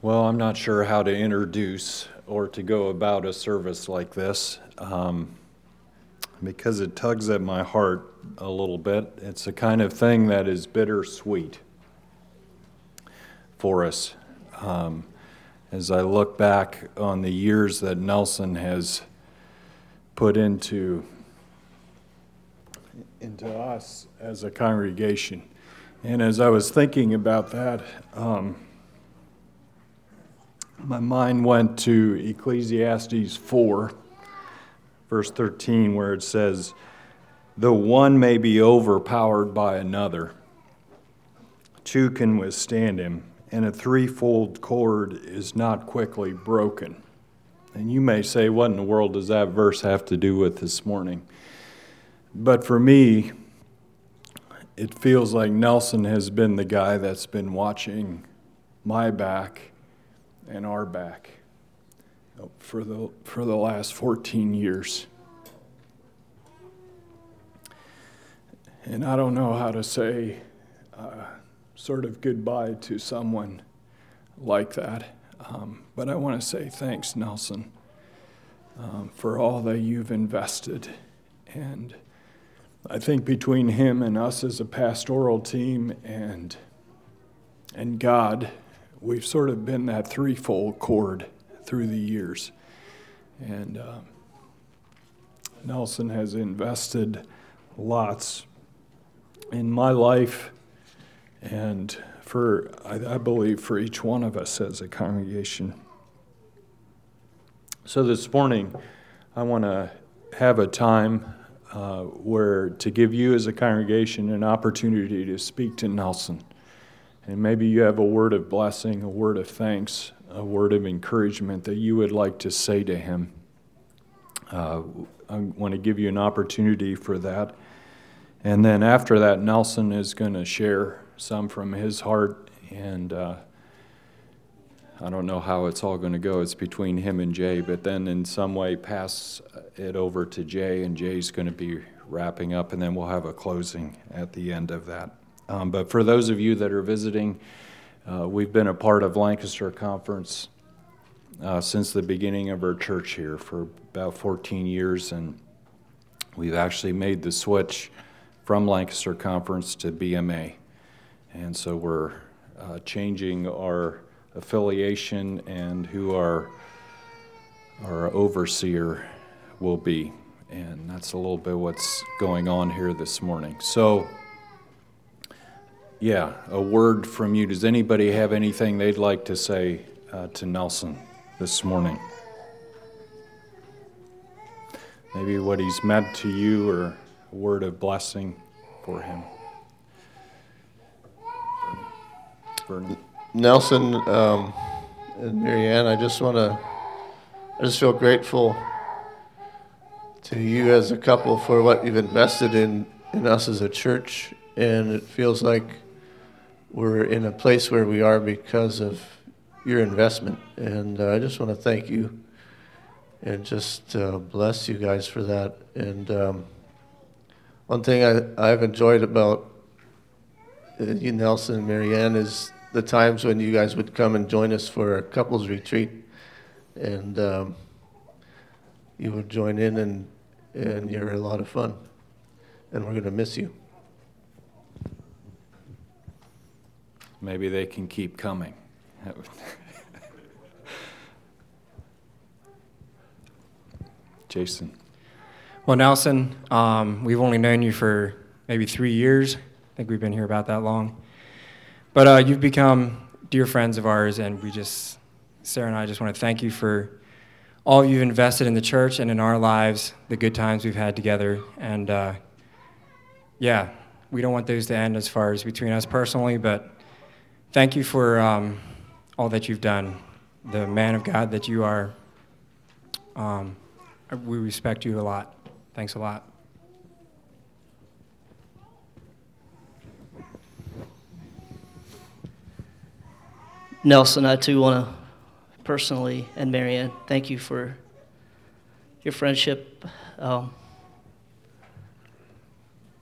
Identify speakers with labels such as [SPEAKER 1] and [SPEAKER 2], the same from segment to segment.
[SPEAKER 1] Well, I'm not sure how to introduce or to go about a service like this because it tugs at my heart a little bit. It's the kind of thing that is bittersweet for us. As I look back on the years that Nelson has put into us as a congregation. And as I was thinking about that, my mind went to Ecclesiastes 4, verse 13, where it says, "Though one may be overpowered by another, two can withstand him, and a threefold cord is not quickly broken." And you may say, what in the world does that verse have to do with this morning? But for me, it feels like Nelson has been the guy that's been watching my back and our back for the last 14 years. And I don't know how to say sort of goodbye to someone like that, but I want to say thanks, Nelson, for all that you've invested. And I think between him and us as a pastoral team and God, we've sort of been that threefold cord through the years. And Nelson has invested lots in my life and I believe for each one of us as a congregation. So this morning, I want to have a time where to give you as a congregation an opportunity to speak to Nelson. And maybe you have a word of blessing, a word of thanks, a word of encouragement that you would like to say to him. I want to give you an opportunity for that. And then after that, Nelson is going to share some from his heart. And I don't know how it's all going to go. It's between him and Jay. But then in some way pass it over to Jay, and Jay's going to be wrapping up. And then we'll have a closing at the end of that. But for those of you that are visiting, we've been a part of Lancaster Conference since the beginning of our church here for about 14 years, and we've actually made the switch from Lancaster Conference to BMA. And so we're changing our affiliation and who our overseer will be. And that's a little bit what's going on here this morning. So yeah, a word from you. Does anybody have anything they'd like to say to Nelson this morning? Maybe what he's meant to you or a word of blessing for him. Vernon.
[SPEAKER 2] Nelson and Marianne, I just feel grateful to you as a couple for what you've invested in us as a church, and it feels like we're in a place where we are because of your investment, and I just want to thank you and just bless you guys for that. And one thing I've enjoyed about you, Nelson and Marianne, is the times when you guys would come and join us for a couples retreat, and you would join in, and you're a lot of fun, and we're going to miss you.
[SPEAKER 1] Maybe they can keep coming. Jason.
[SPEAKER 3] Well, Nelson, we've only known you for maybe 3 years. I think we've been here about that long. But you've become dear friends of ours, and Sarah and I just want to thank you for all you've invested in the church and in our lives, the good times we've had together. And yeah, we don't want those to end as far as between us personally, but thank you for all that you've done. The man of God that you are, we respect you a lot. Thanks a lot.
[SPEAKER 4] Nelson, I too want to personally, and Marianne, thank you for your friendship,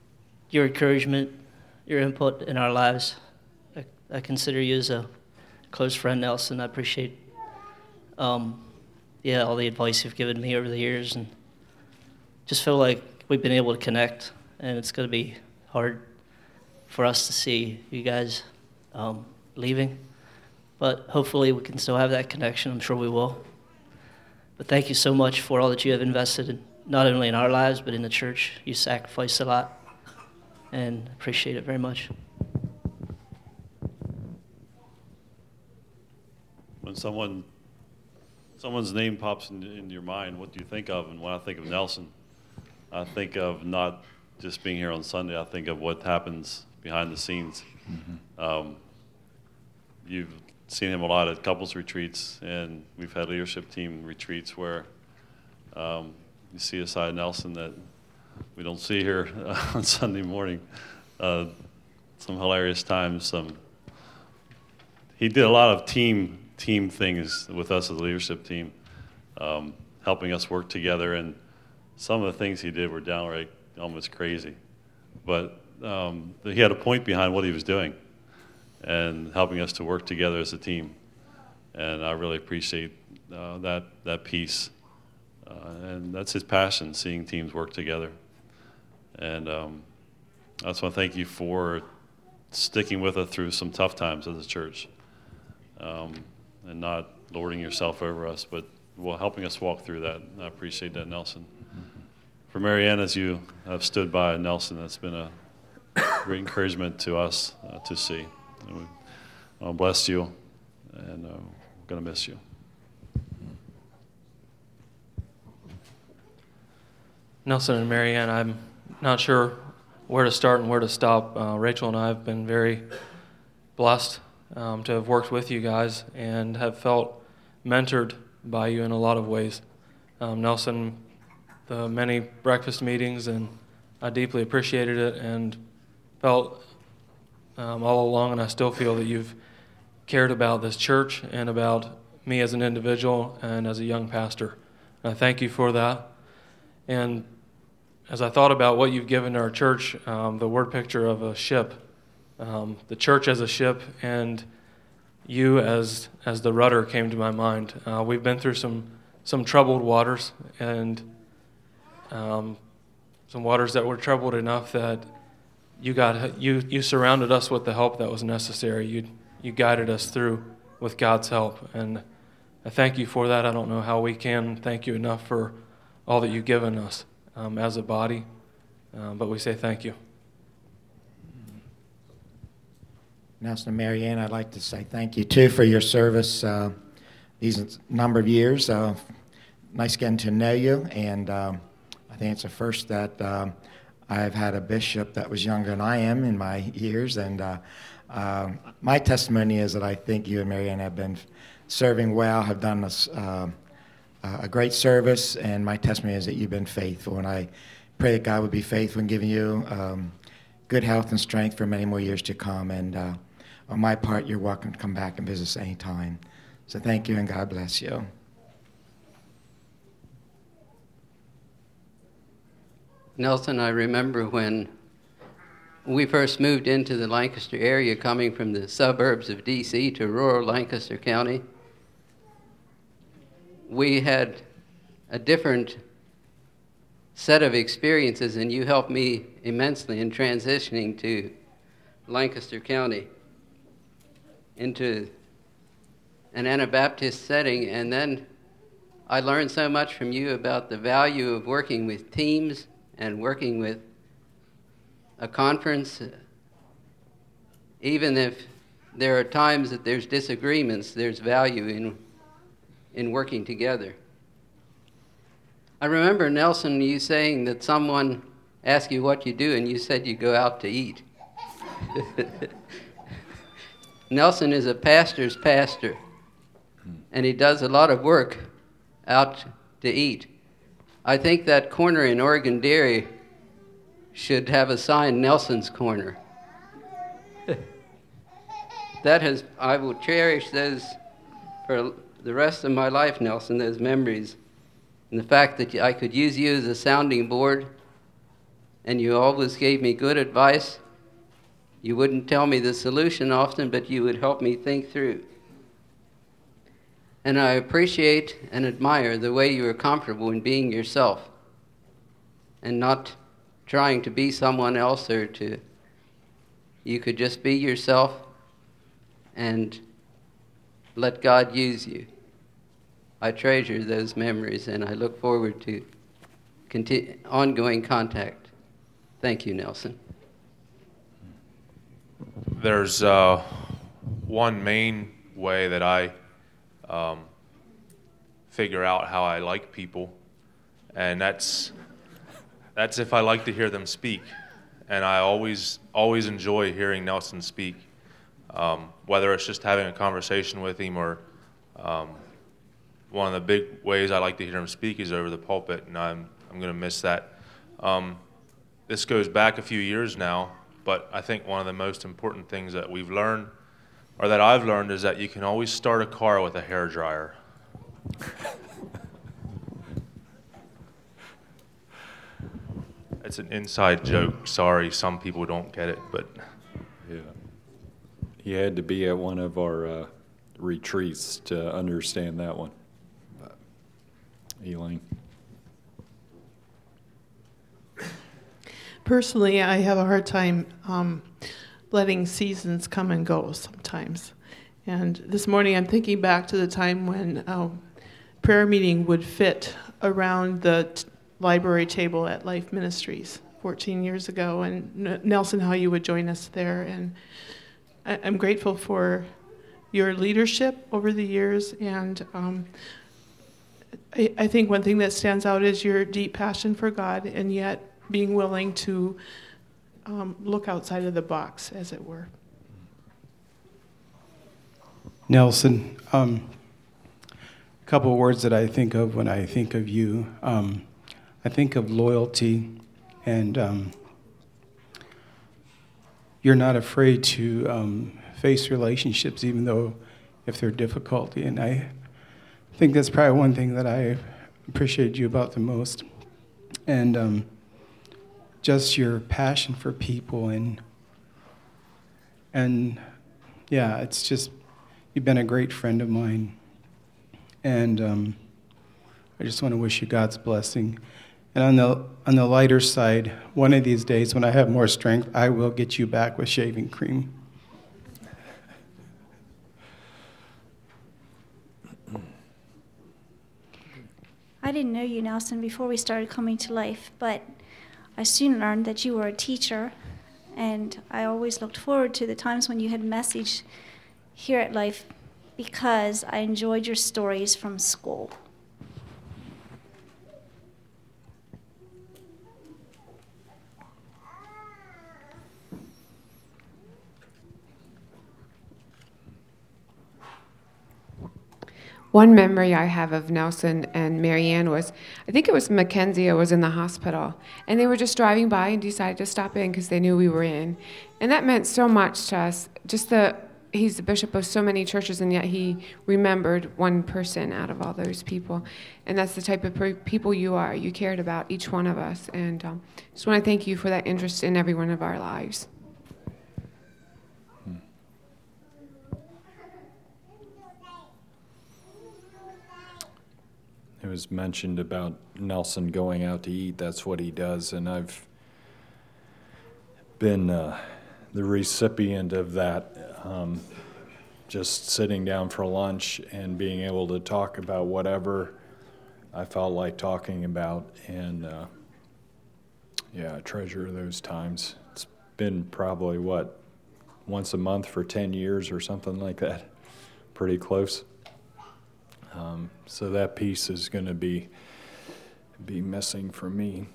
[SPEAKER 4] your encouragement, your input in our lives. I consider you as a close friend, Nelson. I appreciate, all the advice you've given me over the years, and just feel like we've been able to connect, and it's going to be hard for us to see you guys leaving, but hopefully we can still have that connection. I'm sure we will. But thank you so much for all that you have invested in, not only in our lives, but in the church. You sacrificed a lot, and appreciate it very much.
[SPEAKER 5] When someone's name pops in your mind, what do you think of? And when I think of Nelson, I think of not just being here on Sunday. I think of what happens behind the scenes. Mm-hmm. You've seen him a lot at couples retreats, and we've had leadership team retreats where you see a side of Nelson that we don't see here on Sunday morning. Some hilarious times. He did a lot of team things with us as a leadership team, helping us work together, and some of the things he did were downright almost crazy. But he had a point behind what he was doing and helping us to work together as a team. And I really appreciate that piece. And that's his passion, seeing teams work together. And I just want to thank you for sticking with us through some tough times as a church, and not lording yourself over us, but helping us walk through that. I appreciate that, Nelson. For Marianne, as you have stood by Nelson, that's been a great encouragement to us to see. And bless you, and we're going to miss you.
[SPEAKER 6] Nelson and Marianne, I'm not sure where to start and where to stop. Rachel and I have been very blessed to have worked with you guys and have felt mentored by you in a lot of ways. Nelson, the many breakfast meetings, and I deeply appreciated it and felt all along, and I still feel that you've cared about this church and about me as an individual and as a young pastor. And I thank you for that. And as I thought about what you've given to our church, the word picture of a ship, the church as a ship, and you as the rudder came to my mind. We've been through some troubled waters, and some waters that were troubled enough that you surrounded us with the help that was necessary. You guided us through with God's help, and I thank you for that. I don't know how we can thank you enough for all that you've given us as a body, but we say thank you.
[SPEAKER 7] Nelson and Marianne, I'd like to say thank you too for your service these number of years. Nice getting to know you, and I think it's the first that I've had a bishop that was younger than I am in my years, and my testimony is that I think you and Marianne have been serving well, have done a great service, and my testimony is that you've been faithful, and I pray that God would be faithful in giving you good health and strength for many more years to come, and on my part, you're welcome to come back and visit us anytime. So thank you, and God bless you.
[SPEAKER 8] Nelson, I remember when we first moved into the Lancaster area, coming from the suburbs of D.C. to rural Lancaster County. We had a different set of experiences, and you helped me immensely in transitioning to Lancaster County into an Anabaptist setting. And then I learned so much from you about the value of working with teams and working with a conference. Even if there are times that there's disagreements, there's value in working together. I remember, Nelson, you saying that someone asked you what you do, and you said you go out to eat. Nelson is a pastor's pastor, and he does a lot of work out to eat. I think that corner in Oregon Dairy should have a sign, Nelson's Corner. I will cherish those for the rest of my life, Nelson, those memories. And the fact that I could use you as a sounding board, and you always gave me good advice. You wouldn't tell me the solution often, but you would help me think through. And I appreciate and admire the way you are comfortable in being yourself and not trying to be someone else you could just be yourself and let God use you. I treasure those memories, and I look forward to ongoing contact. Thank you, Nelson.
[SPEAKER 9] There's one main way that I figure out how I like people, and that's if I like to hear them speak. And I always enjoy hearing Nelson speak, whether it's just having a conversation with him or one of the big ways I like to hear him speak is over the pulpit, and I'm going to miss that. This goes back a few years now, but I think one of the most important things that we've learned, or that I've learned, is that you can always start a car with a hairdryer. It's an inside joke. Sorry, some people don't get it, but
[SPEAKER 1] Yeah. You had to be at one of our retreats to understand that one. Elaine.
[SPEAKER 10] Personally, I have a hard time letting seasons come and go sometimes. And this morning I'm thinking back to the time when prayer meeting would fit around the library table at Life Ministries 14 years ago, and Nelson, how you would join us there. And I'm grateful for your leadership over the years, and I think one thing that stands out is your deep passion for God, and yet being willing to look outside of the box, as it were.
[SPEAKER 11] Nelson, a couple of words that I think of when I think of you. I think of loyalty, and you're not afraid to face relationships, even though if they're difficult. And I think that's probably one thing that I appreciate you about the most. And just your passion for people, and yeah, it's just, you've been a great friend of mine. And I just want to wish you God's blessing. And on the lighter side, one of these days when I have more strength, I will get you back with shaving cream.
[SPEAKER 12] I didn't know you, Nelson, before we started coming to Life, but I soon learned that you were a teacher, and I always looked forward to the times when you had message here at Life because I enjoyed your stories from school.
[SPEAKER 13] One memory I have of Nelson and Marianne was, I think it was Mackenzie was in the hospital, and they were just driving by and decided to stop in because they knew we were in. And that meant so much to us. He's the bishop of so many churches, and yet he remembered one person out of all those people. And that's the type of people you are. You cared about each one of us. And just want to thank you for that interest in every one of our lives.
[SPEAKER 1] It was mentioned about Nelson going out to eat. That's what he does, and I've been the recipient of that. Just sitting down for lunch and being able to talk about whatever I felt like talking about, and I treasure those times. It's been probably once a month for 10 years or something like that. Pretty close. So that piece is going to be missing for me.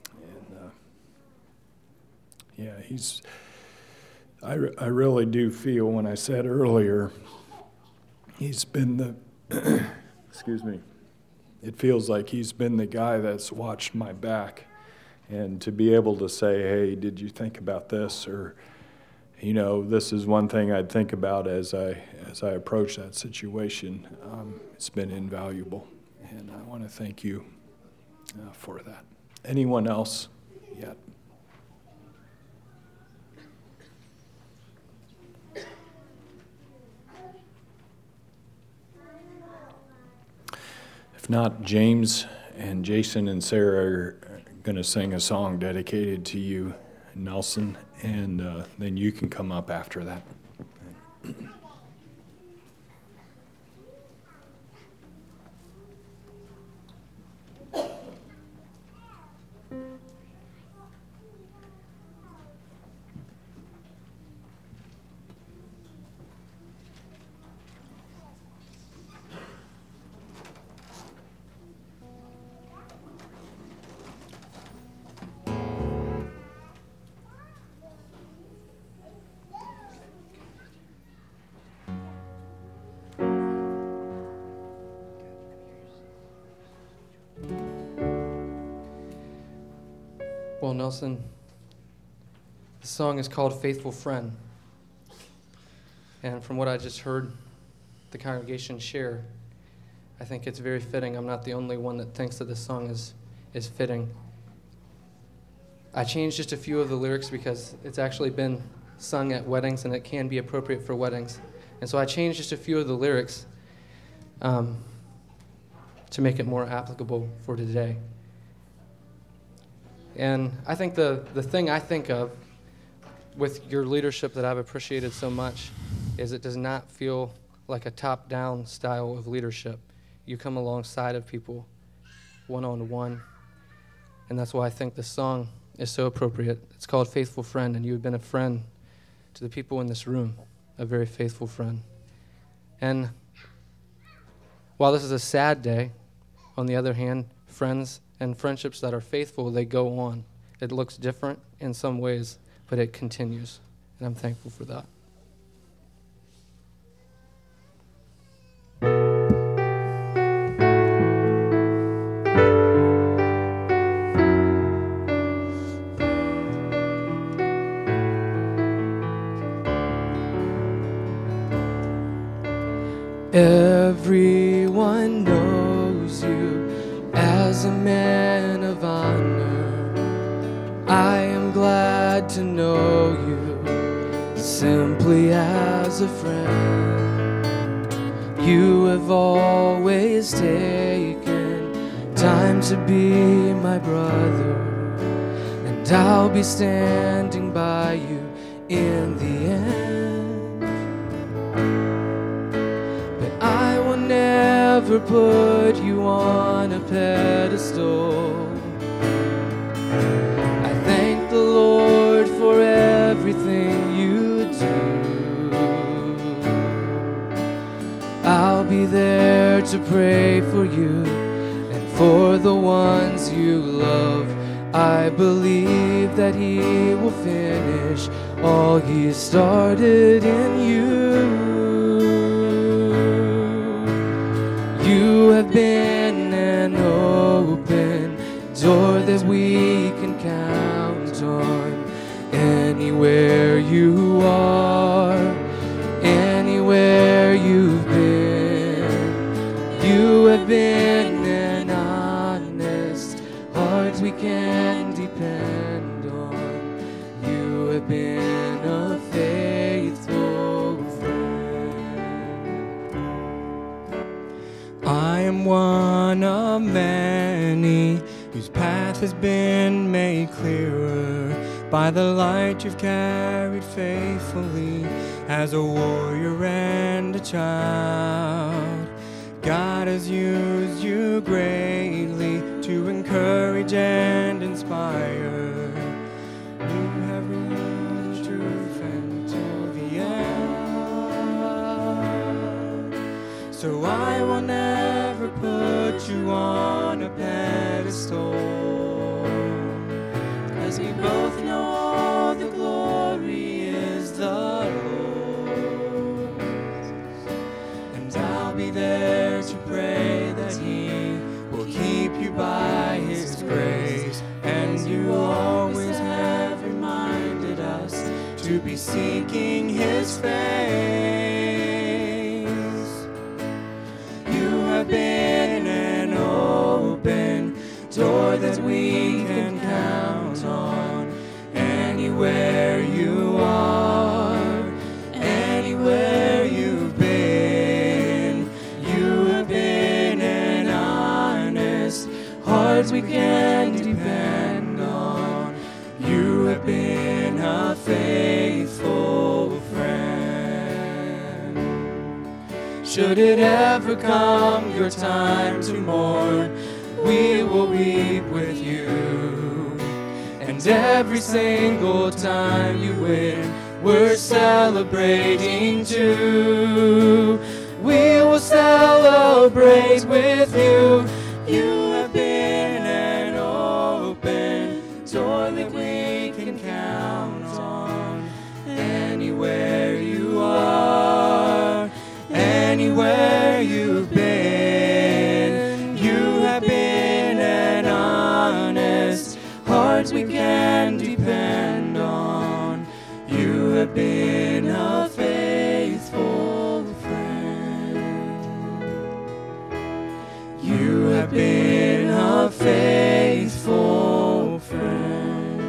[SPEAKER 1] And I really do feel, when I said earlier, he's been the excuse me. It feels like he's been the guy that's watched my back, and to be able to say, "Hey, did you think about this?" or this is one thing I'd think about as I approach that situation. It's been invaluable, and I want to thank you for that. Anyone else yet? If not, James and Jason and Sarah are going to sing a song dedicated to you, Nelson, and then you can come up after that.
[SPEAKER 6] Well, Nelson, the song is called Faithful Friend. And from what I just heard the congregation share, I think it's very fitting. I'm not the only one that thinks that this song is fitting. I changed just a few of the lyrics because it's actually been sung at weddings and it can be appropriate for weddings. And so I changed just a few of the lyrics to make it more applicable for today. And I think the thing I think of with your leadership that I've appreciated so much is it does not feel like a top-down style of leadership. You come alongside of people one-on-one, and that's why I think this song is so appropriate. It's called Faithful Friend, and you have been a friend to the people in this room, a very faithful friend. And while this is a sad day, on the other hand, friends and friendships that are faithful, they go on. It looks different in some ways, but it continues, and I'm thankful for that.
[SPEAKER 14] Everyone knows you as a man of honor. I am glad to know you simply as a friend. You have always taken time to be my brother, and I'll be standing by you in the end. Never put you on a pedestal. I thank the Lord for everything you do. I'll be there to pray for you and for the ones you love. I believe that He will finish all He started in you. You have been an open door that we can count on. Anywhere you are, anywhere you've been, you have been an honest heart we can depend on. You have been a faithful friend. I am one of many whose path has been made clearer by the light you've carried faithfully as a warrior and a child. God has used you greatly to encourage and inspire. You have reached truth until the end. So I will never put you on a pedestal, 'cause we both know all the glory is the Lord's. And I'll be there to pray that He will keep you by His grace. And you always have reminded us to be seeking His face. You have been an open door that we can count on. Anywhere you are, anywhere you've been, you have been an hearts we can depend on. You have been a faithful friend. Should it ever come your time to mourn, we will weep with you. And every single time you win, we're celebrating too. We will celebrate with you. You have been an open door that we can count on. Anywhere you are, anywhere you've been, you have been an honest heart we can depend on. You have been a faithful friend. You have been a faithful friend.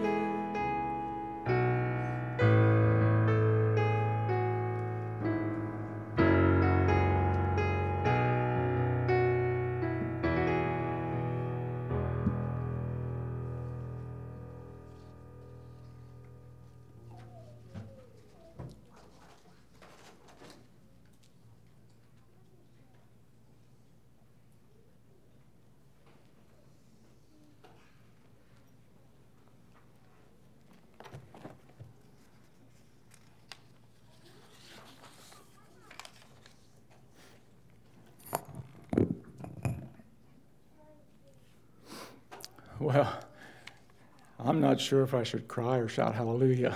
[SPEAKER 1] Well, I'm not sure if I should cry or shout hallelujah.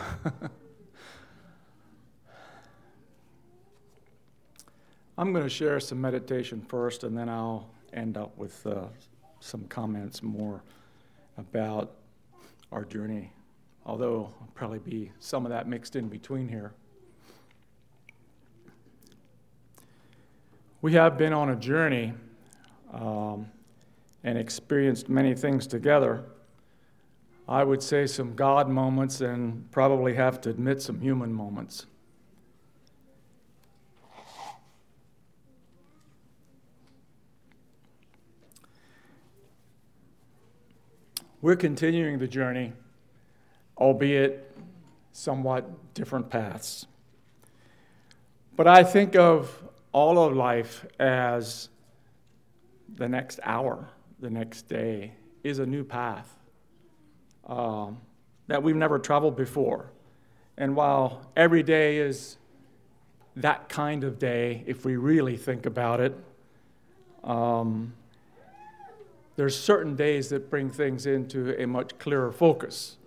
[SPEAKER 1] I'm going to share some meditation first, and then I'll end up with some comments more about our journey, although there'll probably be some of that mixed in between here. We have been on a journey and experienced many things together. I would say some God moments and probably have to admit some human moments. We're continuing the journey, albeit somewhat different paths. But I think of all of life as the next hour, the next day is a new path that we've never traveled before. And while every day is that kind of day, if we really think about it, there's certain days that bring things into a much clearer focus.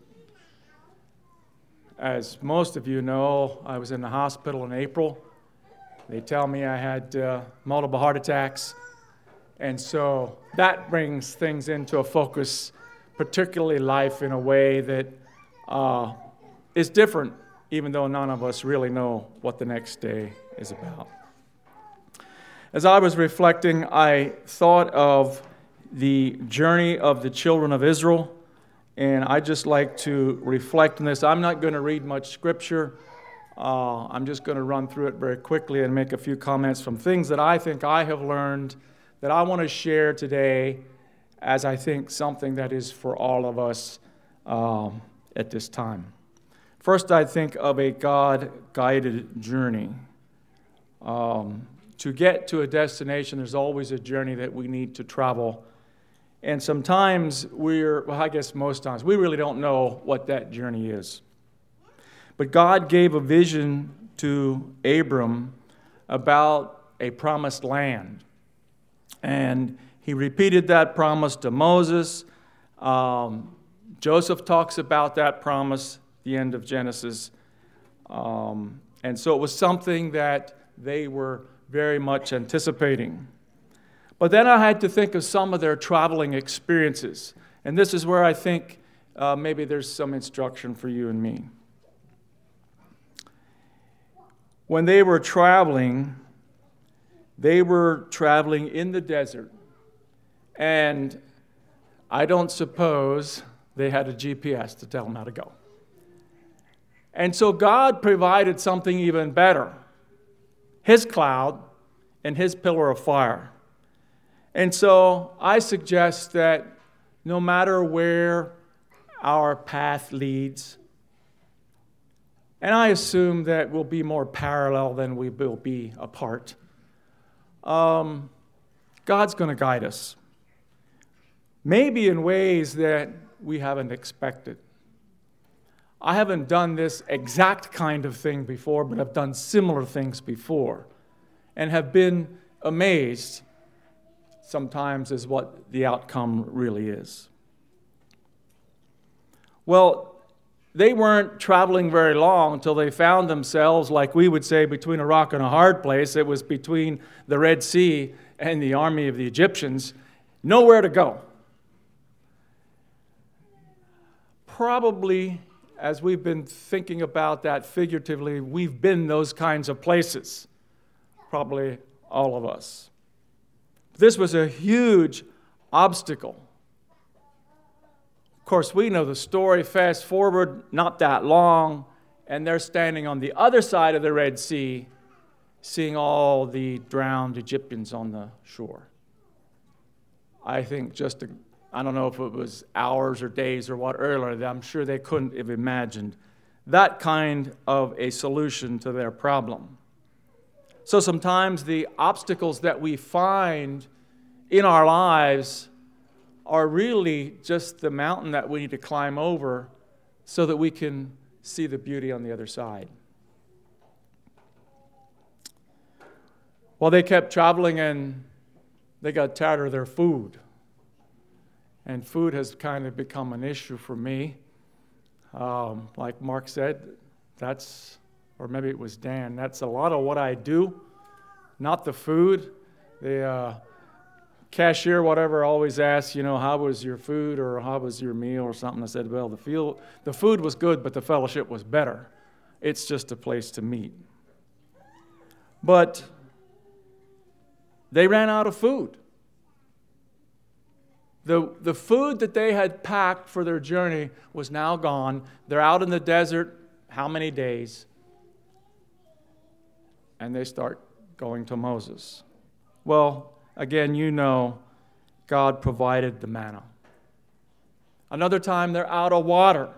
[SPEAKER 1] As most of you know, I was in the hospital in April. They tell me I had multiple heart attacks. And so that brings things into a focus, particularly life, in a way that is different, even though none of us really know what the next day is about. As I was reflecting, I thought of the journey of the children of Israel, and I just like to reflect on this. I'm not going to read much scripture. I'm just going to run through it very quickly and make a few comments from things that I think I have learned that I want to share today as I think something that is for all of us at this time. First, I think of a God-guided journey. To get to a destination, there's always a journey that we need to travel. And sometimes I guess most times, we really don't know what that journey is. But God gave a vision to Abram about a promised land. And he repeated that promise to Moses. Joseph talks about that promise at the end of Genesis. And so it was something that they were very much anticipating. But then I had to think of some of their traveling experiences. And this is where I think maybe there's some instruction for you and me. When they were traveling in the desert. And I don't suppose they had a GPS to tell them how to go. And so God provided something even better. His cloud and his pillar of fire. And so I suggest that
[SPEAKER 15] no matter where our path leads. And I assume that we'll be more parallel than we will be apart. God's going to guide us. Maybe in ways that we haven't expected. I haven't done this exact kind of thing before, but I've done similar things before and have been amazed sometimes as what the outcome really is. Well, they weren't traveling very long until they found themselves, like we would say, between a rock and a hard place. It was between the Red Sea and the army of the Egyptians. Nowhere to go. Probably, as we've been thinking about that figuratively, we've been those kinds of places. Probably all of us. This was a huge obstacle. Of course, we know the story. Fast forward, not that long, and they're standing on the other side of the Red Sea, seeing all the drowned Egyptians on the shore. I think I don't know if it was hours or days or what earlier, I'm sure they couldn't have imagined that kind of a solution to their problem. So sometimes the obstacles that we find in our lives are really just the mountain that we need to climb over so that we can see the beauty on the other side. Well, they kept traveling and they got tired of their food. And food has kind of become an issue for me. Like Mark said, or maybe it was Dan, that's a lot of what I do, not the food. The cashier, whatever, always asks, how was your food or how was your meal or something. I said, well, the food was good, but the fellowship was better. It's just a place to meet. But they ran out of food. The food that they had packed for their journey was now gone. They're out in the desert, how many days? And they start going to Moses. Well, again, God provided the manna. Another time, they're out of water.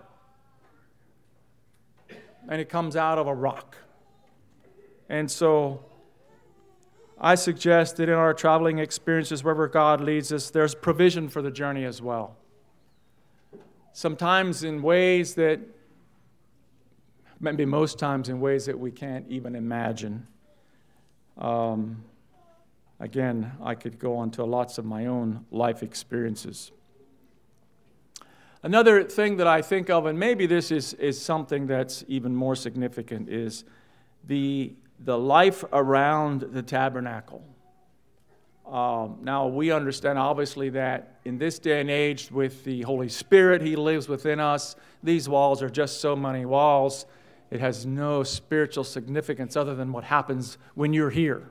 [SPEAKER 15] And it comes out of a rock. And so I suggest that in our traveling experiences, wherever God leads us, there's provision for the journey as well. Sometimes in ways that, maybe most times in ways that we can't even imagine. Again, I could go on to lots of my own life experiences. Another thing that I think of, and maybe this is something that's even more significant, is the life around the tabernacle. Now, we understand, obviously, that in this day and age, with the Holy Spirit, He lives within us. These walls are just so many walls. It has no spiritual significance other than what happens when you're here.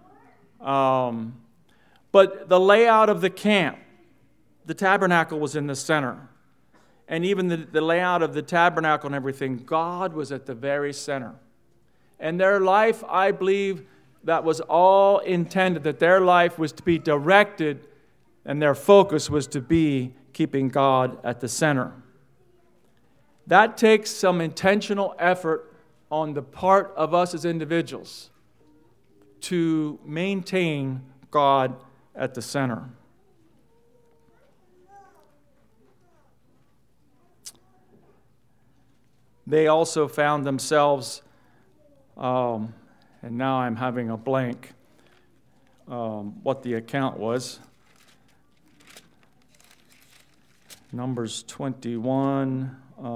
[SPEAKER 15] But the layout of the camp, the tabernacle was in the center. And even the layout of the tabernacle and everything, God was at the very center. And their life, I believe, that was all intended, that their life was to be directed and their focus was to be keeping God at the center. That takes some intentional effort on the part of us as individuals to maintain God at the center. They also found themselves, and now I'm having a blank, what the account was. Numbers 21.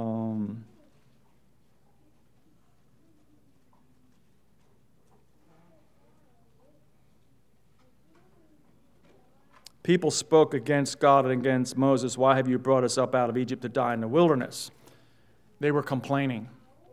[SPEAKER 15] People spoke against God and against Moses. Why have you brought us up out of Egypt to die in the wilderness? They were complaining.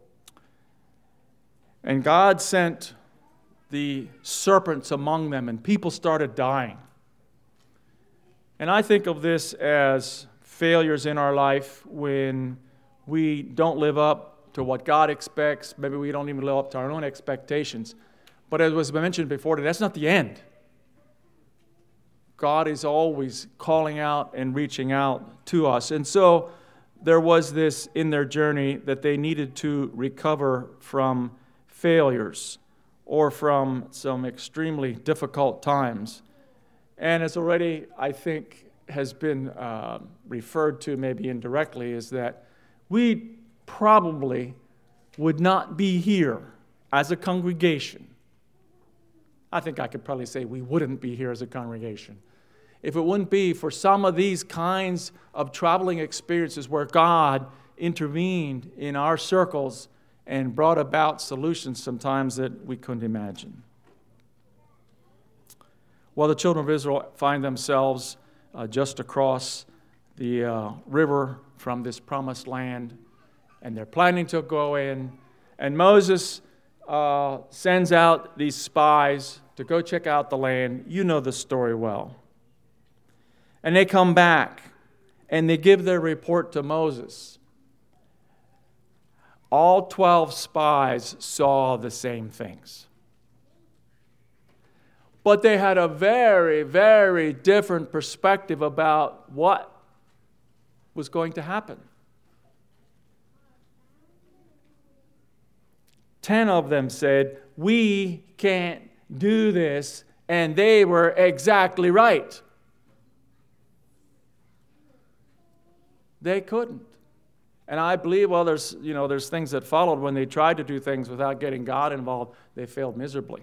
[SPEAKER 15] And God sent the serpents among them, and people started dying. And I think of this as failures in our life when we don't live up to what God expects. Maybe we don't even live up to our own expectations. But as was mentioned before, that's not the end.
[SPEAKER 1] God is always calling out and reaching out to us. And so there was this in their journey that they needed to recover from failures or from some extremely difficult times. And as already, I think, has been referred to maybe indirectly, is that we probably would not be here as a congregation. I think I could probably say we wouldn't be here as a congregation if it wouldn't be for some of these kinds of traveling experiences where God intervened in our circles and brought about solutions sometimes that we couldn't imagine. Well, the children of Israel find themselves just across the river from this promised land, and they're planning to go in. And Moses sends out these spies to go check out the land. You know the story well. And they come back, and they give their report to Moses. All 12 spies saw the same things. But they had a very, very different perspective about what was going to happen. 10 of them said, "We can't do this," and they were exactly right. They couldn't. And I believe, well, there's things that followed when they tried to do things without getting God involved. They failed miserably.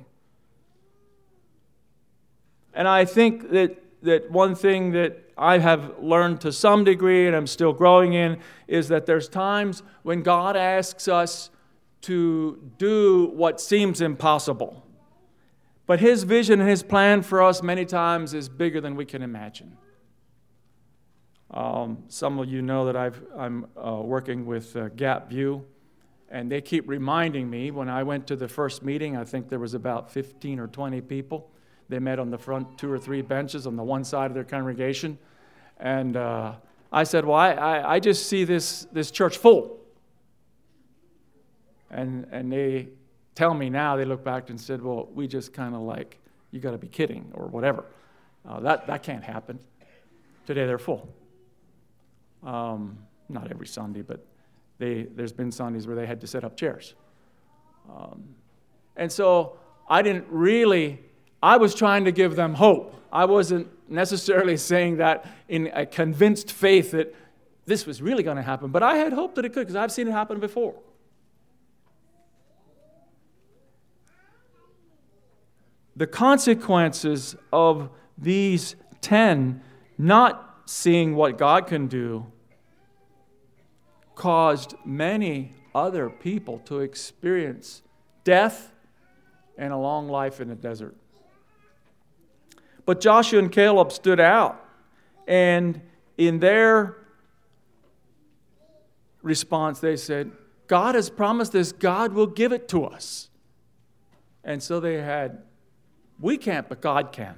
[SPEAKER 1] And I think that one thing that I have learned to some degree, and I'm still growing in, is that there's times when God asks us to do what seems impossible. But His vision and His plan for us many times is bigger than we can imagine. Some of you know that I'm working with Gap View, and they keep reminding me. When I went to the first meeting, I think there was about 15 or 20 people. They met on the front 2 or 3 benches on the one side of their congregation. And I said, well, I just see this church full. And they tell me now, they look back and said, well, we just kind of like, you got to be kidding, or whatever. That can't happen. Today they're full. Not every Sunday, but there's been Sundays where they had to set up chairs. And so I was trying to give them hope. I wasn't necessarily saying that in a convinced faith that this was really going to happen, but I had hope that it could, because I've seen it happen before. The consequences of these 10 not seeing what God can do caused many other people to experience death and a long life in the desert. But Joshua and Caleb stood out, and in their response they said, God has promised this, God will give it to us. And so we can't, but God can.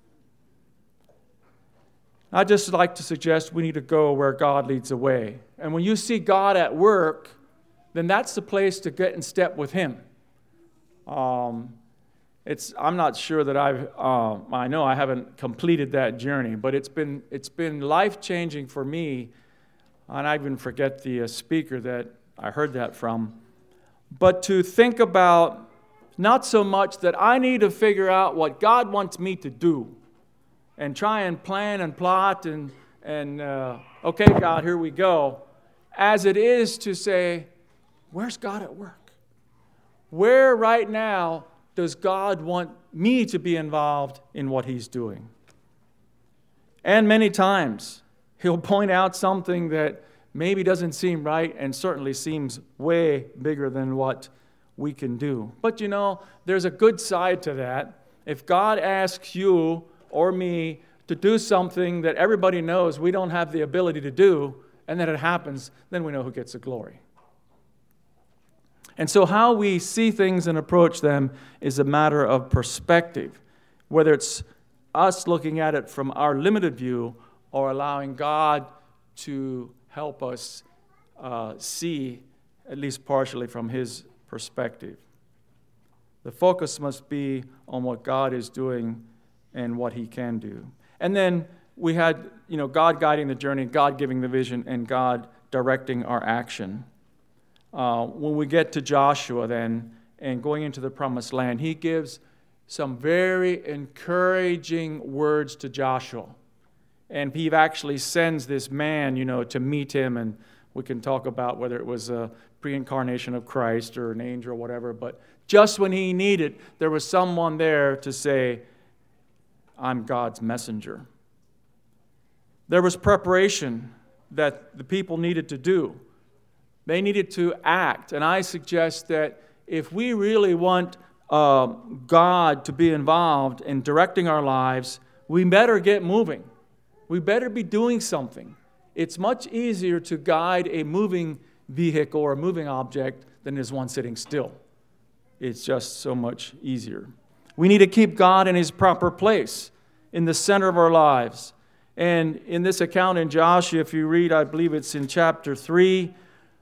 [SPEAKER 1] I'd just like to suggest we need to go where God leads the way. And when you see God at work, then that's the place to get in step with Him. I'm not sure that I know I haven't completed that journey, but it's been life-changing for me. And I even forget the speaker that I heard that from. But to think about not so much that I need to figure out what God wants me to do, and try and plan and plot and okay, God, here we go, as it is to say, where's God at work? Where right now does God want me to be involved in what He's doing? And many times, He'll point out something that maybe doesn't seem right and certainly seems way bigger than what we can do. But there's a good side to that. If God asks you or me to do something that everybody knows we don't have the ability to do, and then it happens, then we know who gets the glory. And so how we see things and approach them is a matter of perspective, whether it's us looking at it from our limited view or allowing God to help us see, at least partially, from His perspective. The focus must be on what God is doing and what He can do.
[SPEAKER 15] And then we had, God guiding the journey, God giving the vision, and God directing our action. When we get to Joshua then, and going into the promised land, he gives some very encouraging words to Joshua. And he actually sends this man, to meet him, and we can talk about whether it was a pre-incarnation of Christ or an angel or whatever, but just when he needed, there was someone there to say, I'm God's messenger. There was preparation that the people needed to do. They needed to act, and I suggest that if we really want God to be involved in directing our lives, we better get moving. We better be doing something. It's much easier to guide a moving vehicle or a moving object than it is one sitting still. It's just so much easier. We need to keep God in his proper place, in the center of our lives. And in this account in Joshua, if you read, I believe it's in chapter 3,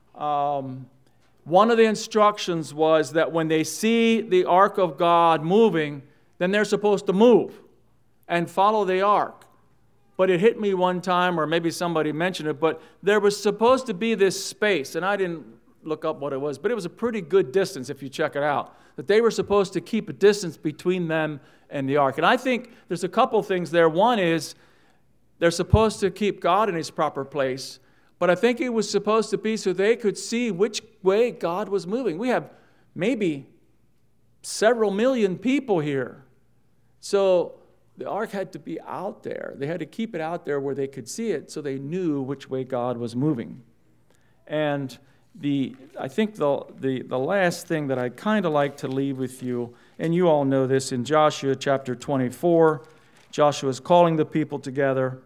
[SPEAKER 15] one of the instructions was that when they see the ark of God moving, then they're supposed to move and follow the ark. But it hit me one time, or maybe somebody mentioned it, but there was supposed to be this space, and I didn't look up what it was, but it was a pretty good distance if you check it out, that they were supposed to keep a distance between them and the ark. And I think there's a couple things there. One is they're supposed to keep God in his proper place, but I think it was supposed to be so they could see which way God was moving. We have maybe several million people here. So the ark had to be out there. They had to keep it out there where they could see it so they knew which way God was moving. And I think the last thing that I'd kind of like to leave with you, and you all know this, in Joshua chapter 24, Joshua is calling the people together.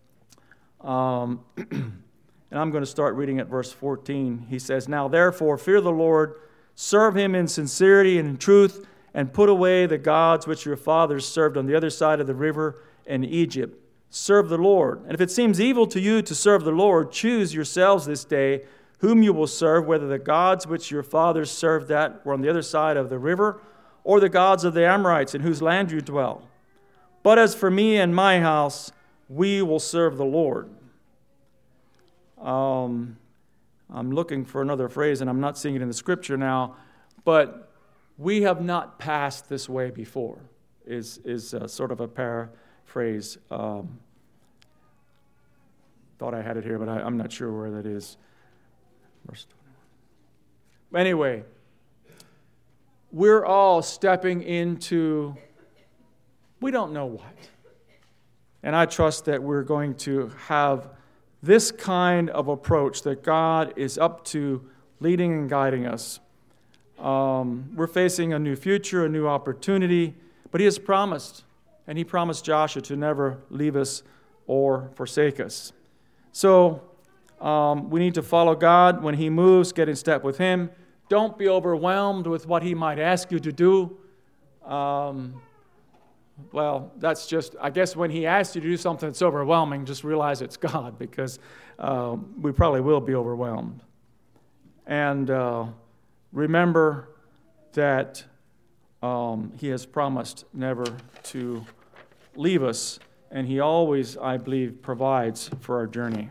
[SPEAKER 15] And I'm going to start reading at verse 14. He says, Now therefore fear the Lord, serve him in sincerity and in truth, and put away the gods which your fathers served on the other side of the river in Egypt. Serve the Lord. And if it seems evil to you to serve the Lord, choose yourselves this day whom you will serve, whether the gods which your fathers served that were on the other side of the river, or the gods of the Amorites in whose land you dwell. But as for me and my house, we will serve the Lord. I'm looking for another phrase, and I'm not seeing it in the scripture now, but we have not passed this way before, is sort of a paraphrase. Thought I had it here, but I'm not sure where that is. Verse 21. Anyway, we're all stepping into, we don't know what. And I trust that we're going to have this kind of approach that God is up to leading and guiding us. We're facing a new future, a new opportunity, but he has promised, and he promised Joshua to never leave us or forsake us. So we need to follow God when he moves, get in step with him. Don't be overwhelmed with what he might ask you to do. Well, that's just, I guess when he asks you to do something that's overwhelming, just realize it's God, because we probably will be overwhelmed. And remember that he has promised never to leave us, and he always, I believe, provides for our journey.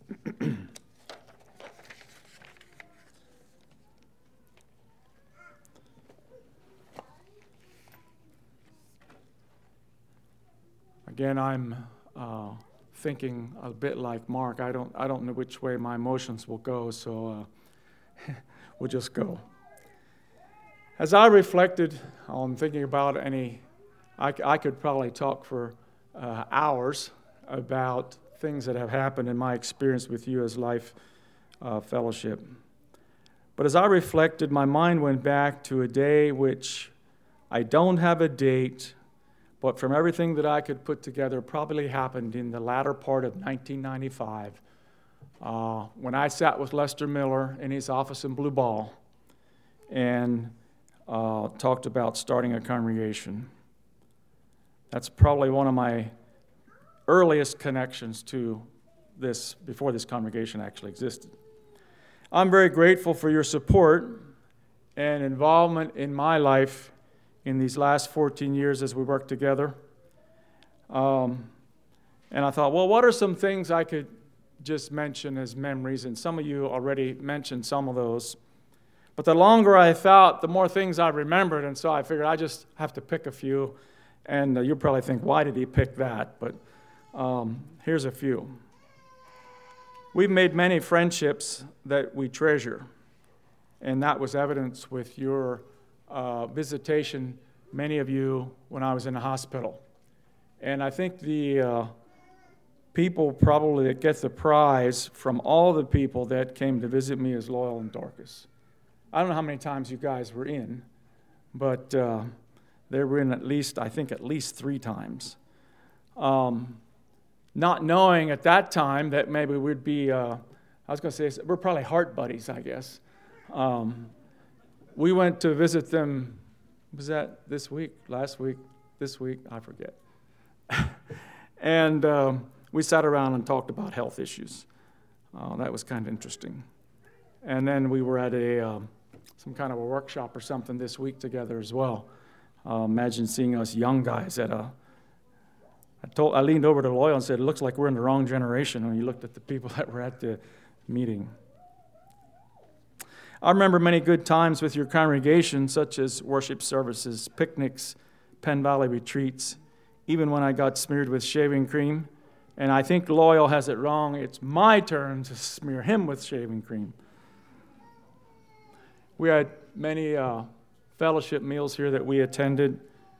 [SPEAKER 15] Again, I'm thinking a bit like Mark. I don't know which way my emotions will go, so we'll just go. As I reflected on thinking about I could probably talk for hours about things that have happened in my experience with you as Life Fellowship. But as I reflected, my mind went back to a day which I don't have a date, but from everything that I could put together, probably happened in the latter part of 1995, when I sat with Lester Miller in his office in Blue Ball and talked about starting a congregation. That's probably one of my earliest connections to this, before this congregation actually existed. I'm very grateful for your support and involvement in my life in these last 14 years as we work together. And I thought, well, what are some things I could just mention as memories? And some of you already mentioned some of those. But the longer I thought, the more things I remembered, and so I figured I just have to pick a few. And you'll probably think, why did he pick that? But here's a few. We've made many friendships that we treasure, and that was evidenced with your visitation, many of you, when I was in the hospital. And I think the people probably that get the prize from all the people that came to visit me is Loyal and Dorcas. I don't know how many times you guys were in, but they were in at least 3 times. Not knowing at that time that maybe we'd be, we're probably heart buddies, I guess. We went to visit them, was that this week, last week, this week? I forget. And we sat around and talked about health issues. That was kind of interesting. And then we were at some kind of a workshop or something this week together as well. Imagine seeing us young guys at I leaned over to Loyal and said, it looks like we're in the wrong generation when you looked at the people that were at the meeting. I remember many good times with your congregation, such as worship services, picnics, Penn Valley retreats, even when I got smeared with shaving cream. And I think Loyal has it wrong. It's my turn to smear him with shaving cream. We had many fellowship meals here that we attended.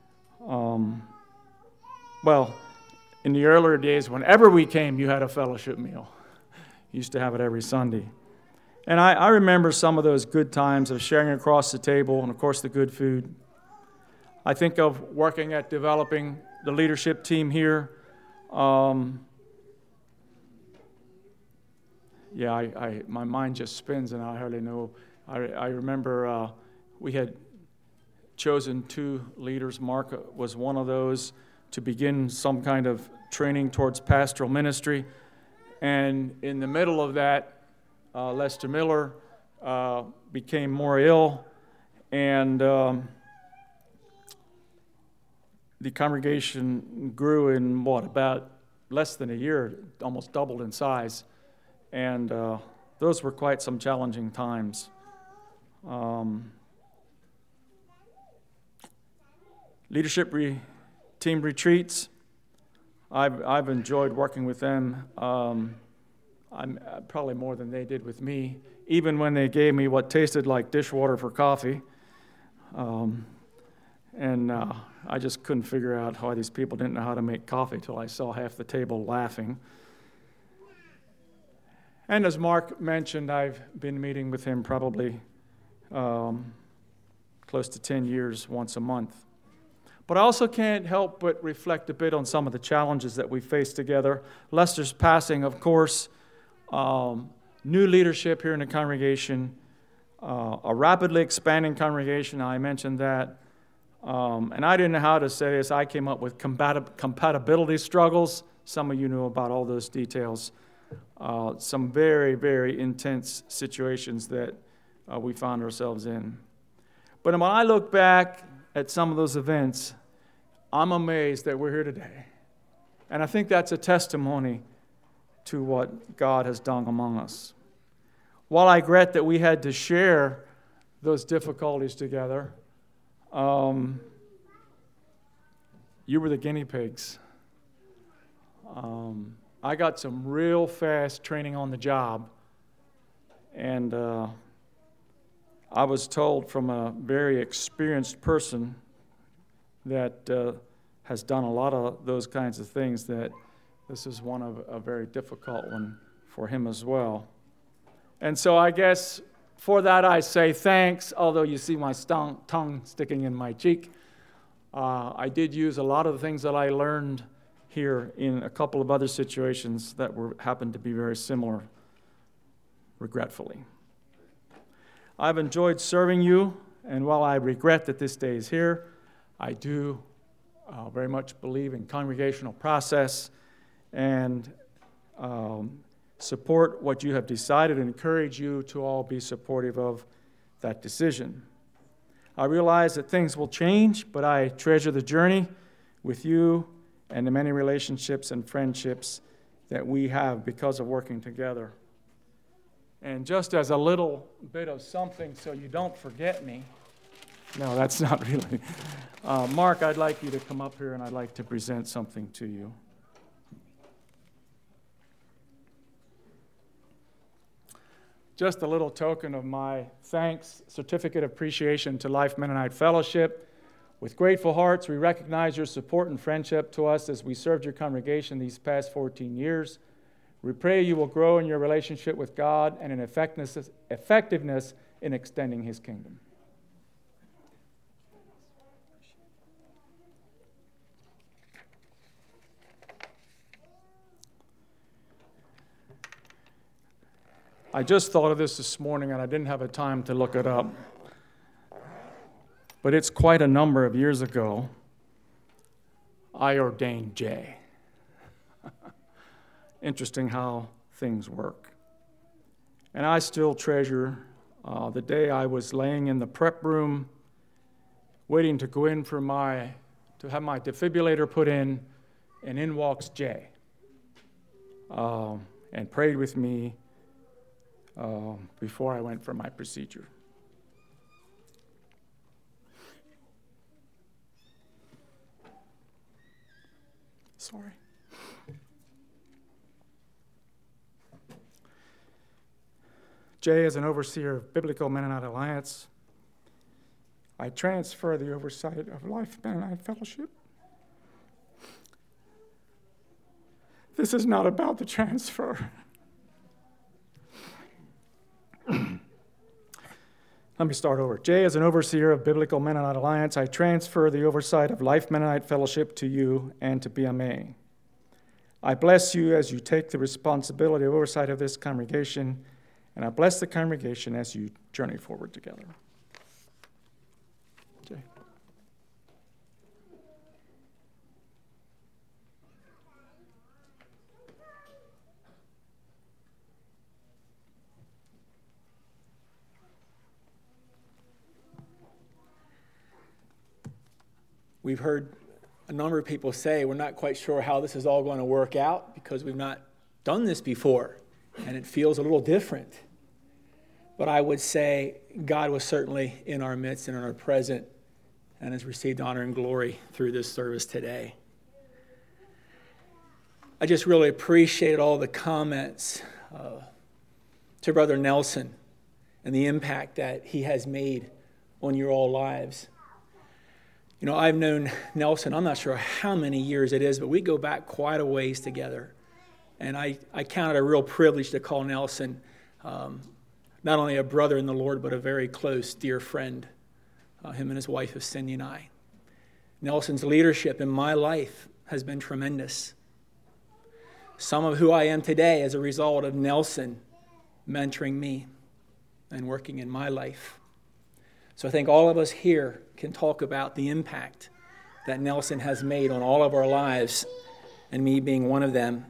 [SPEAKER 15] In the earlier days, whenever we came, you had a fellowship meal. You used to have it every Sunday. And I remember some of those good times of sharing across the table and, of course, the good food. I think of working at developing the leadership team here. My mind just spins and I hardly know. I remember we had chosen 2 leaders. Mark was one of those to begin some kind of training towards pastoral ministry. And in the middle of that, Lester Miller became more ill, and the congregation grew in about less than a year, almost doubled in size. And those were quite some challenging times. Leadership team retreats. I've enjoyed working with them. I'm probably more than they did with me, even when they gave me what tasted like dishwater for coffee. I just couldn't figure out why these people didn't know how to make coffee till I saw half the table laughing. And as Mark mentioned, I've been meeting with him probably close to 10 years, once a month. But I also can't help but reflect a bit on some of the challenges that we face together. Lester's passing, of course, new leadership here in the congregation, a rapidly expanding congregation, I mentioned that. And I didn't know how to say this. I came up with compatibility struggles. Some of you know about all those details. Some very, very intense situations that we found ourselves in. But when I look back at some of those events, I'm amazed that we're here today. And I think that's a testimony to what God has done among us. While I regret that we had to share those difficulties together, you were the guinea pigs. I got some real fast training on the job, and I was told from a very experienced person that has done a lot of those kinds of things that this is one of a very difficult one for him as well. And so I guess for that I say thanks, although you see my tongue sticking in my cheek. I did use a lot of the things that I learned here in a couple of other situations that happened to be very similar, regretfully. I've enjoyed serving you, and while I regret that this day is here, I do very much believe in congregational process and support what you have decided and encourage you to all be supportive of that decision. I realize that things will change, but I treasure the journey with you and the many relationships and friendships that we have because of working together. And just as a little bit of something so you don't forget me, no, that's not really. Mark, I'd like you to come up here and I'd like to present something to you. Just a little token of my thanks, certificate of appreciation to Life Mennonite Fellowship. With grateful hearts, we recognize your support and friendship to us as we served your congregation these past 14 years. We pray you will grow in your relationship with God and in effectiveness in extending His kingdom. I just thought of this morning, and I didn't have a time to look it up. But it's quite a number of years ago, I ordained Jay. Interesting how things work. And I still treasure the day I was laying in the prep room, waiting to go in to have my defibrillator put in, and in walks Jay, and prayed with me before I went for my procedure. Sorry. Jay is an overseer of Biblical Mennonite Alliance. I transfer the oversight of Life Mennonite Fellowship. This is not about the transfer. Let me start over. Jay, as an overseer of Biblical Mennonite Alliance, I transfer the oversight of Life Mennonite Fellowship to you and to BMA. I bless you as you take the responsibility of oversight of this congregation, and I bless the congregation as you journey forward together. Jay.
[SPEAKER 16] We've heard a number of people say we're not quite sure how this is all going to work out because we've not done this before, and it feels a little different. But I would say God was certainly in our midst and in our present and has received honor and glory through this service today. I just really appreciate all the comments to Brother Nelson and the impact that he has made on your all lives. You know, I've known Nelson, I'm not sure how many years it is, but we go back quite a ways together. And I count it a real privilege to call Nelson not only a brother in the Lord, but a very close, dear friend, him and his wife, Cindy and I. Nelson's leadership in my life has been tremendous. Some of who I am today as a result of Nelson mentoring me and working in my life. So I think all of us here can talk about the impact that Nelson has made on all of our lives, and me being one of them.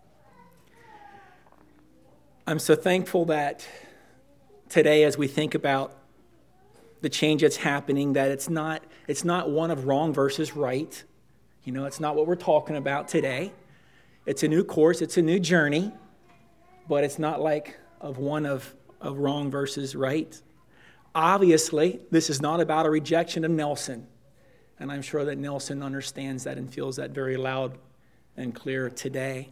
[SPEAKER 16] I'm so thankful that today, as we think about the change that's happening, that it's not one of wrong versus right. You know, it's not what we're talking about today. It's a new course, it's a new journey, but it's not like one of wrong versus right. Obviously, this is not about a rejection of Nelson, and I'm sure that Nelson understands that and feels that very loud and clear today.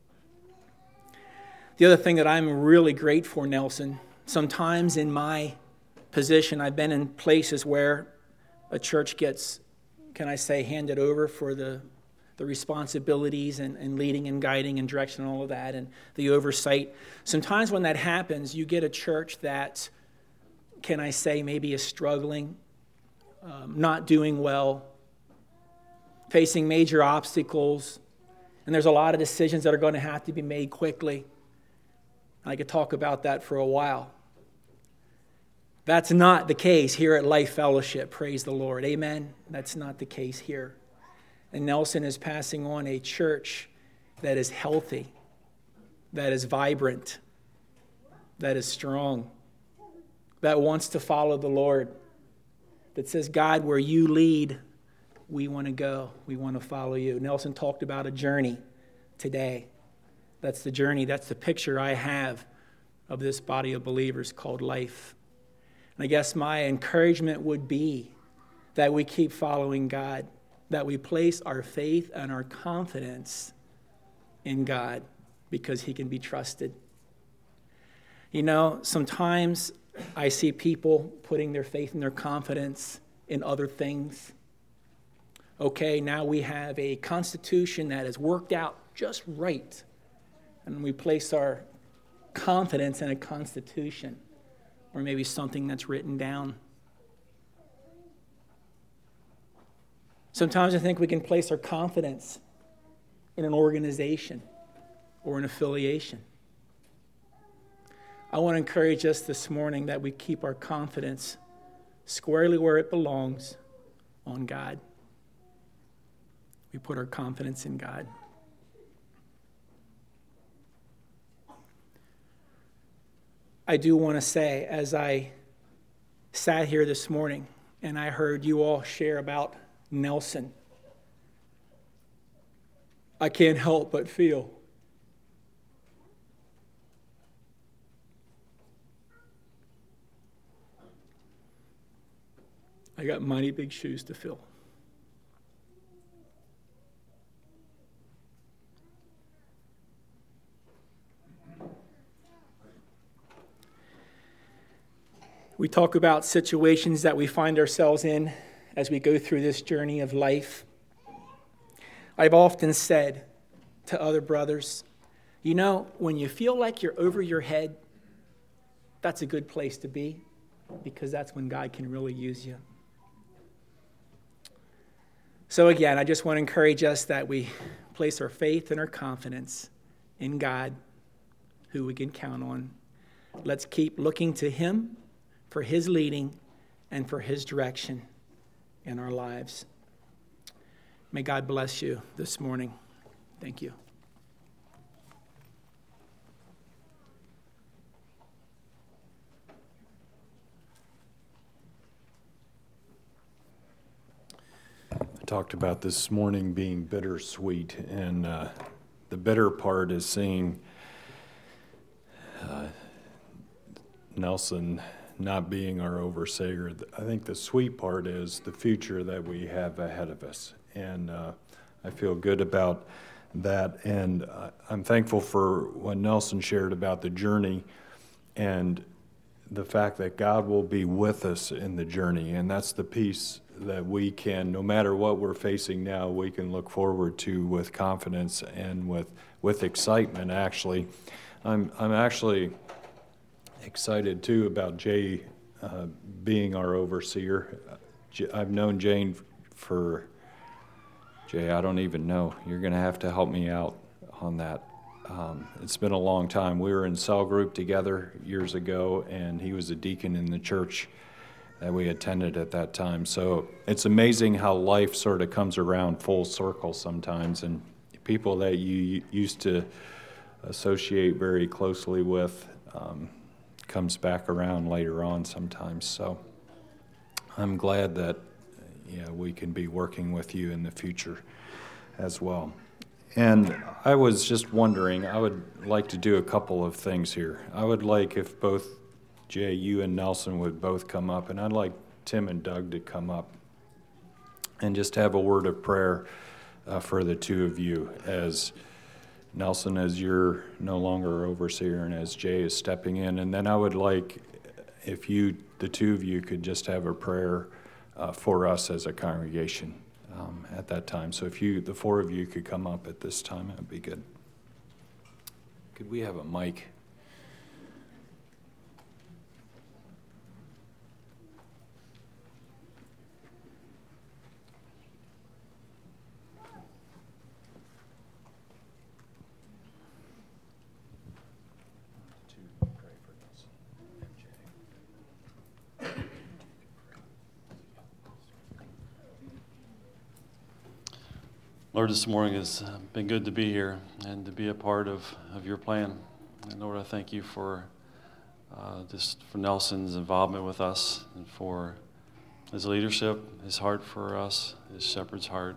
[SPEAKER 16] The other thing that I'm really grateful for, Nelson, sometimes in my position, I've been in places where a church gets, can I say, handed over for the responsibilities and leading and guiding and direction and all of that and the oversight. Sometimes when that happens, you get a church that, can I say, maybe is struggling, not doing well, facing major obstacles, and there's a lot of decisions that are going to have to be made quickly. I could talk about that for a while. That's not the case here at Life Fellowship, praise the Lord, amen? That's not the case here. And Nelson is passing on a church that is healthy, that is vibrant, that is strong, that wants to follow the Lord, that says, God, where you lead, we want to go. We want to follow you. Nelson talked about a journey today. That's the journey. That's the picture I have of this body of believers called life. And I guess my encouragement would be that we keep following God, that we place our faith and our confidence in God because he can be trusted. You know, sometimes I see people putting their faith and their confidence in other things. Okay, now we have a constitution that is worked out just right, and we place our confidence in a constitution or maybe something that's written down. Sometimes I think we can place our confidence in an organization or an affiliation. I want to encourage us this morning that we keep our confidence squarely where it belongs, on God. We put our confidence in God. I do want to say, as I sat here this morning and I heard you all share about Nelson, I can't help but feel I got mighty big shoes to fill. We talk about situations that we find ourselves in as we go through this journey of life. I've often said to other brothers, you know, when you feel like you're over your head, that's a good place to be, because that's when God can really use you. So again, I just want to encourage us that we place our faith and our confidence in God, who we can count on. Let's keep looking to him for his leading and for his direction in our lives. May God bless you this morning. Thank you.
[SPEAKER 1] I talked about this morning being bittersweet, and the bitter part is seeing Nelson not being our overseer. I think the sweet part is the future that we have ahead of us, and I feel good about that, and I'm thankful for what Nelson shared about the journey and the fact that God will be with us in the journey, and that's the piece that we can, no matter what we're facing now, we can look forward to with confidence and with excitement, actually. I'm actually excited, too, about Jay being our overseer. I've known Jane for, Jay, I don't even know. You're going to have to help me out on that. It's been a long time. We were in cell group together years ago, and he was a deacon in the church that we attended at that time. So it's amazing how life sort of comes around full circle sometimes, and people that you used to associate very closely with comes back around later on sometimes. So I'm glad that we can be working with you in the future as well. And I was just wondering, I would like to do a couple of things here. I would like if both Jay, you and Nelson would both come up, and I'd like Tim and Doug to come up and just have a word of prayer for the two of you, as Nelson, as you're no longer overseer, and as Jay is stepping in. And then I would like if you, the two of you, could just have a prayer for us as a congregation at that time. So if you, the four of you, could come up at this time, that would be good. Could we have a mic?
[SPEAKER 5] Lord, this morning has been good to be here and to be a part of your plan. And Lord, I thank you for just for Nelson's involvement with us and for his leadership, his heart for us, his shepherd's heart.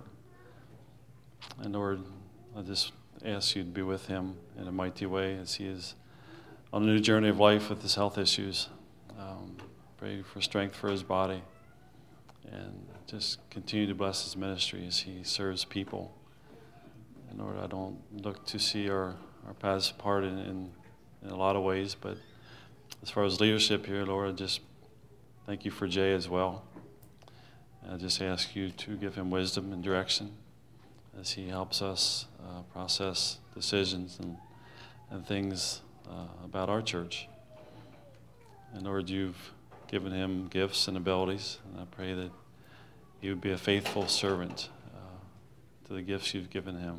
[SPEAKER 5] And Lord, I just ask you to be with him in a mighty way as he is on a new journey of life with his health issues. Pray for strength for his body, and just continue to bless his ministry as he serves people. And Lord, I don't look to see our paths apart in a lot of ways, but as far as leadership here, Lord, I just thank you for Jay as well. And I just ask you to give him wisdom and direction as he helps us process decisions and things about our church. And Lord, you've given him gifts and abilities, and I pray that he would be a faithful servant to the gifts you've given him.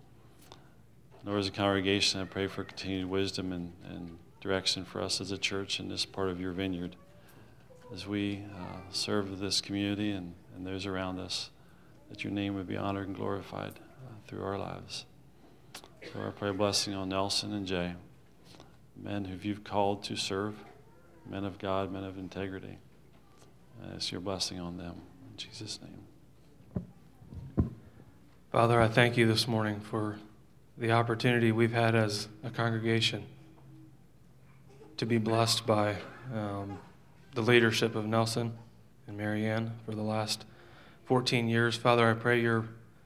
[SPEAKER 5] Lord, as a congregation, I pray for continued wisdom and direction for us as a church in this part of your vineyard as we serve this community and those around us, that your name would be honored and glorified through our lives. So I pray a blessing on Nelson and Jay, men who you've called to serve, men of God, men of integrity. It's your blessing on them. In Jesus' name.
[SPEAKER 6] Father, I thank you this morning for the opportunity we've had as a congregation to be blessed by the leadership of Nelson and Marianne for the last 14 years. Father, I pray your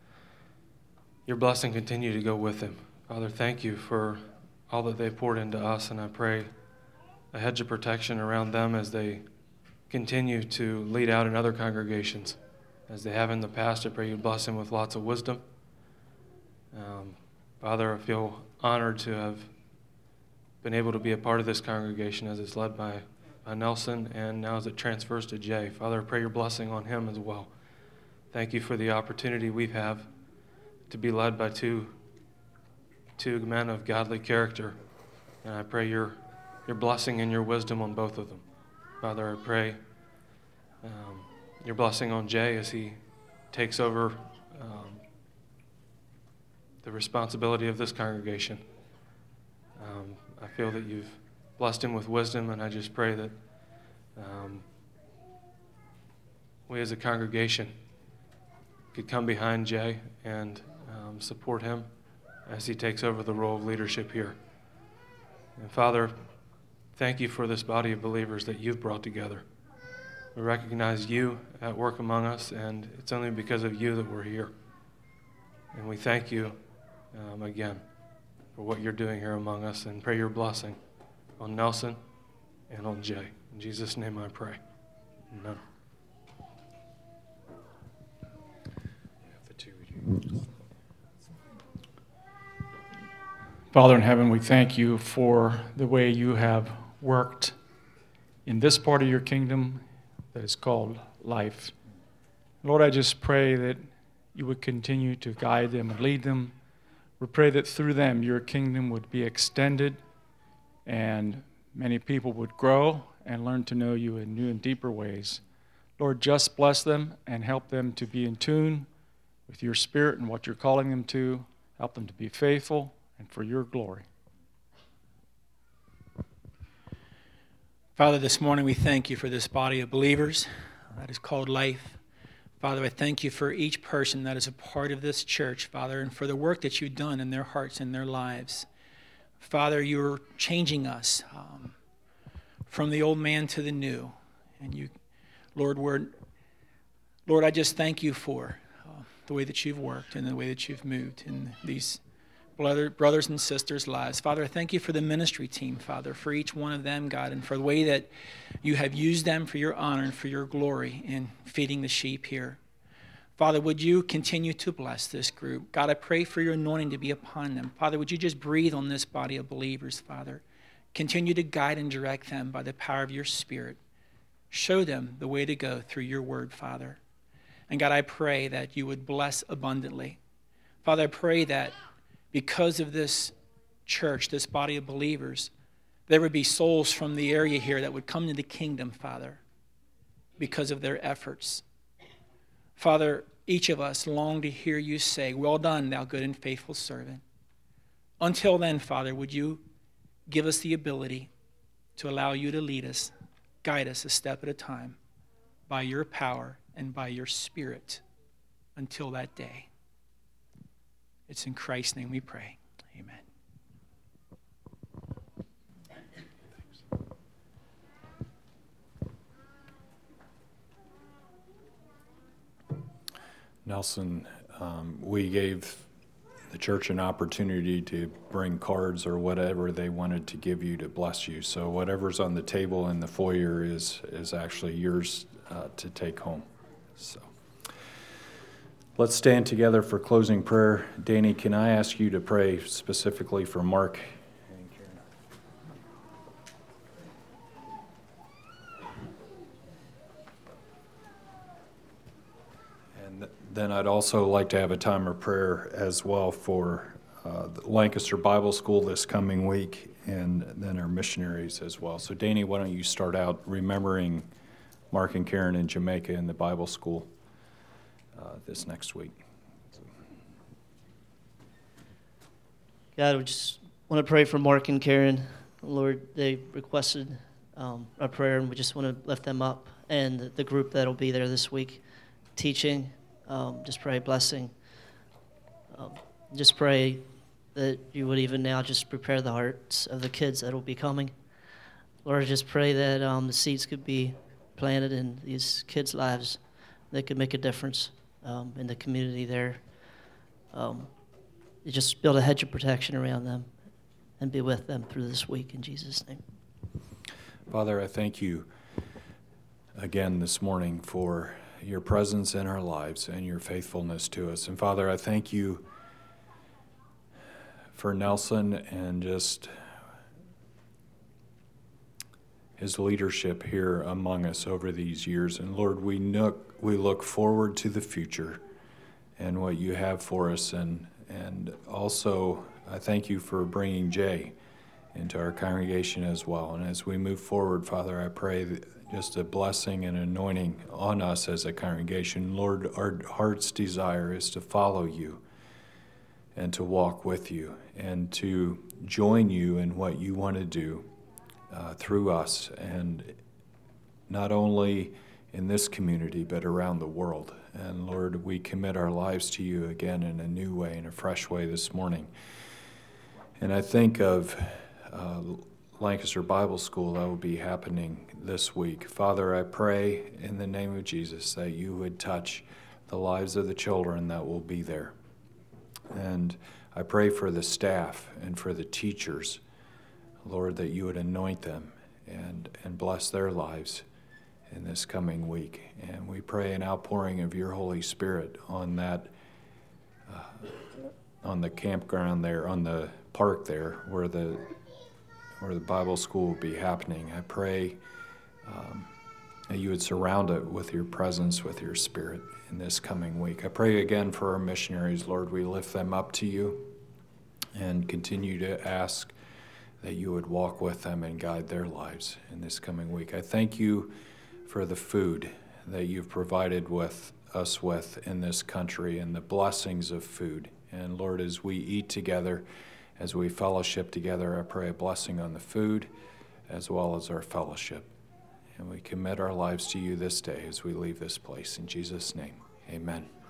[SPEAKER 6] blessing continue to go with them. Father, thank you for all that they've poured into us, and I pray a hedge of protection around them as they continue to lead out in other congregations as they have in the past. I pray you bless them with lots of wisdom. Father, I feel honored to have been able to be a part of this congregation as it's led by Nelson, and now as it transfers to Jay. Father, I pray your blessing on him as well. Thank you for the opportunity we have to be led by two men of godly character, and I pray your blessing and your wisdom on both of them. Father, I pray your blessing on Jay as he takes over the responsibility of this congregation. I feel that you've blessed him with wisdom, and I just pray that we as a congregation could come behind Jay and support him as he takes over the role of leadership here. And Father, thank you for this body of believers that you've brought together. We recognize you at work among us, and it's only because of you that we're here. And we thank you again for what you're doing here among us, and pray your blessing on Nelson and on Jay. In Jesus' name I pray. Amen.
[SPEAKER 15] Father in heaven, we thank you for the way you have worked in this part of your kingdom that is called life. Lord, I just pray that you would continue to guide them and lead them. We pray that through them your kingdom would be extended and many people would grow and learn to know you in new and deeper ways. Lord, just bless them and help them to be in tune with your spirit and what you're calling them to. Help them to be faithful and for your glory.
[SPEAKER 16] Father, this morning we thank you for this body of believers that is called life. Father, I thank you for each person that is a part of this church, Father, and for the work that you've done in their hearts and their lives. Father, you're changing us from the old man to the new. And you, Lord, I just thank you for the way that you've worked and the way that you've moved in these brothers and sisters' lives. Father, I thank you for the ministry team, Father, for each one of them, God, and for the way that you have used them for your honor and for your glory in feeding the sheep here. Father, would you continue to bless this group? God, I pray for your anointing to be upon them. Father, would you just breathe on this body of believers, Father? Continue to guide and direct them by the power of your Spirit. Show them the way to go through your word, Father. And God, I pray that you would bless abundantly. Father, I pray that because of this church, this body of believers, there would be souls from the area here that would come to the kingdom, Father, because of their efforts. Father, each of us long to hear you say, "Well done, thou good and faithful servant." Until then, Father, would you give us the ability to allow you to lead us, guide us a step at a time by your power and by your Spirit until that day. It's in Christ's name we pray. Amen.
[SPEAKER 1] Nelson, we gave the church an opportunity to bring cards or whatever they wanted to give you to bless you. So whatever's on the table in the foyer is actually yours to take home. So let's stand together for closing prayer. Danny, can I ask you to pray specifically for Mark? Then I'd also like to have a time of prayer as well for the Lancaster Bible School this coming week, and then our missionaries as well. So Danny, why don't you start out remembering Mark and Karen in Jamaica in the Bible School this next week.
[SPEAKER 4] God, we just want to pray for Mark and Karen. Lord, they requested a prayer, and we just want to lift them up, and the group that'll be there this week teaching. Just pray blessing. Just pray that you would even now just prepare the hearts of the kids that will be coming. Lord, I just pray that the seeds could be planted in these kids' lives that could make a difference in the community there. You just build a hedge of protection around them and be with them through this week in Jesus' name.
[SPEAKER 1] Father, I thank you again this morning for your presence in our lives and your faithfulness to us. And Father, I thank you for Nelson and just his leadership here among us over these years. And Lord, we look forward to the future and what you have for us. And also, I thank you for bringing Jay into our congregation as well. And as we move forward, Father, I pray that just a blessing and anointing on us as a congregation. Lord, our heart's desire is to follow you and to walk with you and to join you in what you want to do through us, and not only in this community, but around the world. And Lord, we commit our lives to you again in a new way, in a fresh way this morning. And I think of Lancaster Bible School that will be happening this week. Father, I pray in the name of Jesus that you would touch the lives of the children that will be there. And I pray for the staff and for the teachers, Lord, that you would anoint them and bless their lives in this coming week. And we pray an outpouring of your Holy Spirit on that, on the campground there, on the park there, where the Bible school will be happening. I pray that you would surround it with your presence, with your Spirit in this coming week. I pray again for our missionaries, Lord. We lift them up to you and continue to ask that you would walk with them and guide their lives in this coming week. I thank you for the food that you've provided with us with in this country and the blessings of food. And Lord, as we eat together, as we fellowship together, I pray a blessing on the food as well as our fellowship. And we commit our lives to you this day as we leave this place. In Jesus' name, amen.